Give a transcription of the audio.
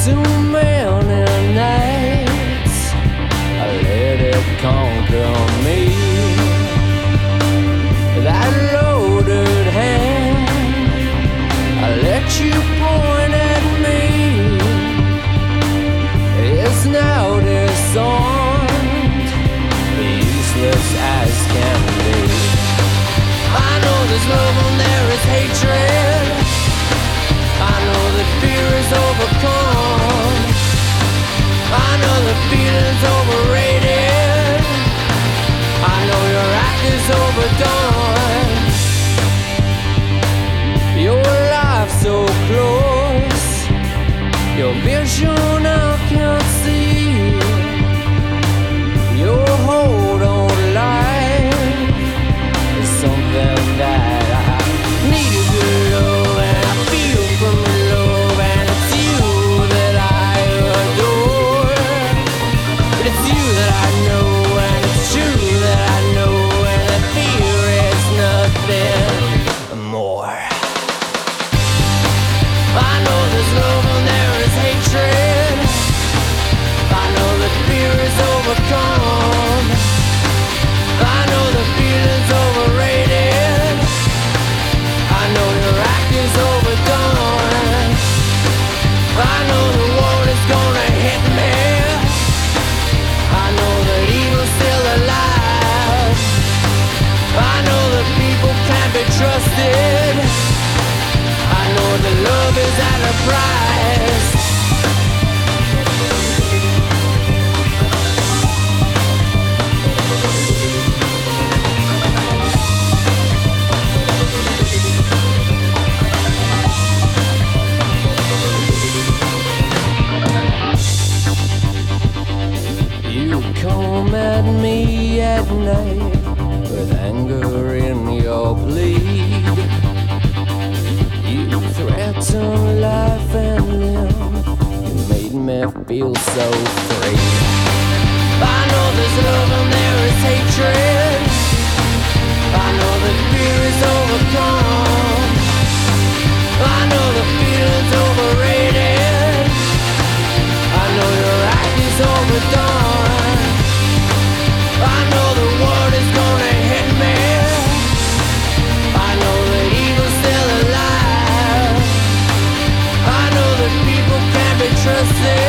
Too many nights I let it conquer me. That loaded hand I let you point at me is now disarmed, useless as can be. I know there's love and there is hatred. I know that fear is overcome. I know the feeling's overrated. I know your act is overdone. Your life so close, your vision I can't see. Your hold on life is something that I need a good love, and I feel from your love, and it's you that I adore. But it's you that I know, and it's true that I know, and the fear is nothing more. I know there's love and there is hatred. I know that fear is overcome. I know the feeling's overrated. I know your act is overdone. I know the world is gonna hit me. I know that evil's still alive. I know that people can't be trusted. I know that love is at a price. You come at me at night with anger in your plead. You threaten life and limb. You made me feel so free. I know there's love and there is hatred. I know that fear is overcome. I know the feeling's overrated. I know your act is overdone. I know the world is gonna hit me. I know that evil's still alive. I know that people can't be trusted.